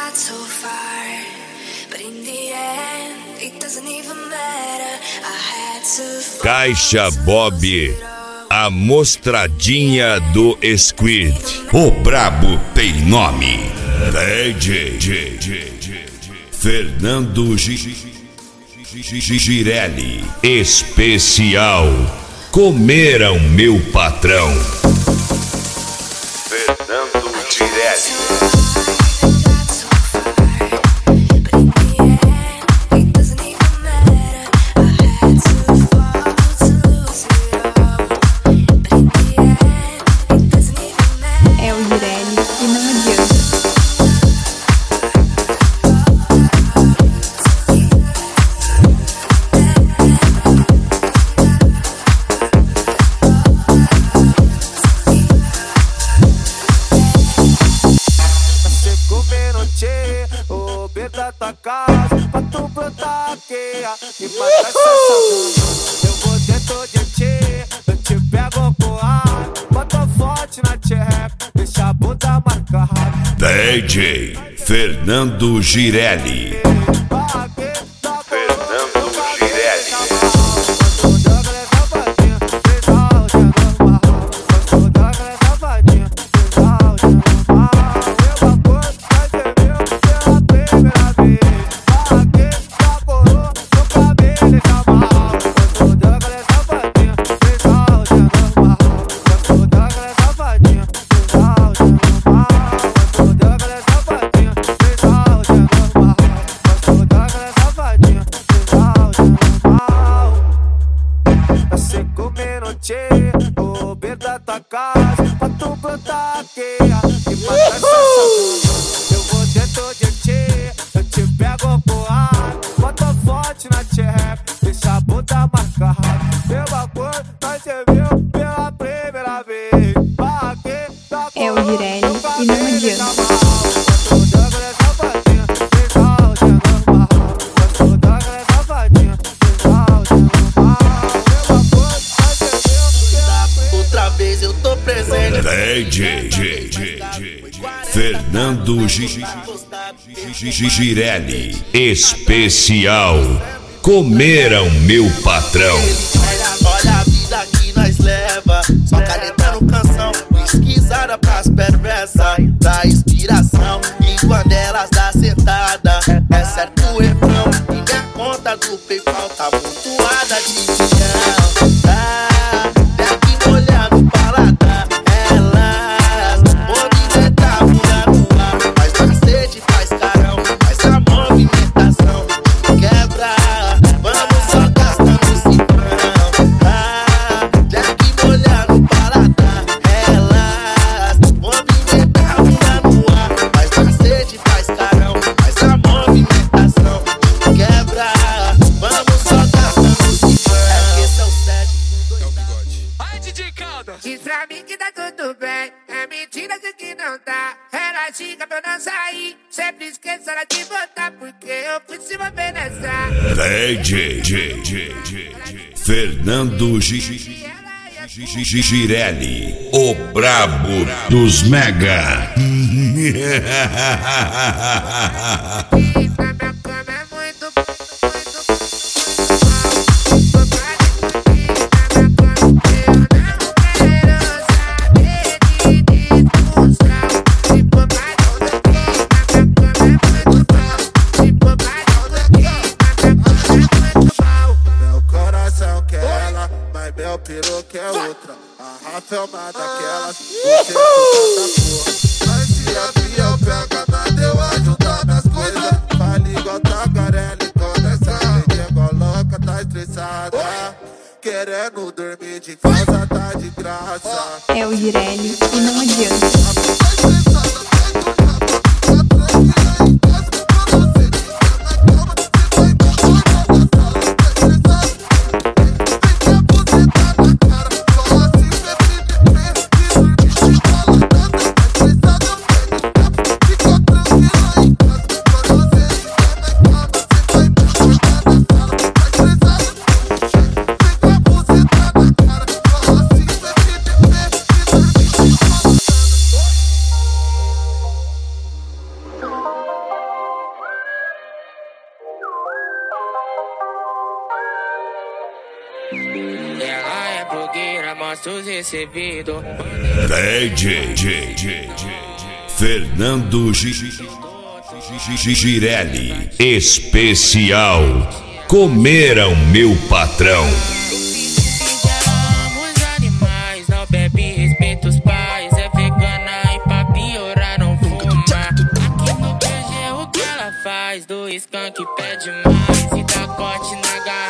Caixa Bob, a mostradinha do Squid. O brabo tem nome. DJ Fernando Girelli. Especial Comeram Meu Patrão. Fernando Girelli. Da tua casa, pra tu plantar aqui e matar essa saudade. Eu vou dentro de ti, eu te pego com ar, bota forte na tcheca, deixa a bunda marcada. DJ Fernando Girelli. Vou ver da tua casa, pra tu plantar aqui e matar essa saudade. Eu vou dentro de ti, eu te pego com ar, bota forte na tcheca, deixa a bunda marcada. Meu bagulho, nós se viu pela primeira vez. É o Girelli e não adianta. DJ Fernando Girelli. Especial Comeram Meu Patrão. Olha a vida que nós leva, só canetando canção, pesquisada pras perversas, da inspiração. E quando elas dá sentada, é certo o refrão, e minha conta do PayPal tá pontuada de milhão. Daqui molhando o paladar, elas movimentam a bunda no ar, faz macete, faz carão, faz a movimentação, quebra, vamos só gastando cifrão. Daqui molhando o paladar, elas movimentam a bunda no ar, faz macete, faz carão, faz a movimentação, quebra, vamos só gastando cifrão. É porque seu set diz pra mim que tá tudo bem, é mentira que aqui não tá. Ela diga pra eu não sair, sempre esqueço ela de botar, porque eu fui se mover nessa. DJ Fernando Girelli, o brabo dos Mega. Meu piru que é outra, a Rafa é uma daquelas, você é mas se a Fiel pega nada, eu ajudo nas coisas. Fale igual tagarela, quando essa igual louca, tá estressada, querendo dormir de casa, tá de graça. É o Girelli e não adianta. impostos recebidos. DJ Fernando Girelli especial. Comeram meu patrão. Ela ama os animais, não bebe, respeita os pais. É vegana e pra piorar não fuma. Aqui no QG o que ela faz? Do skunk pede mais e dá corte na garrafa.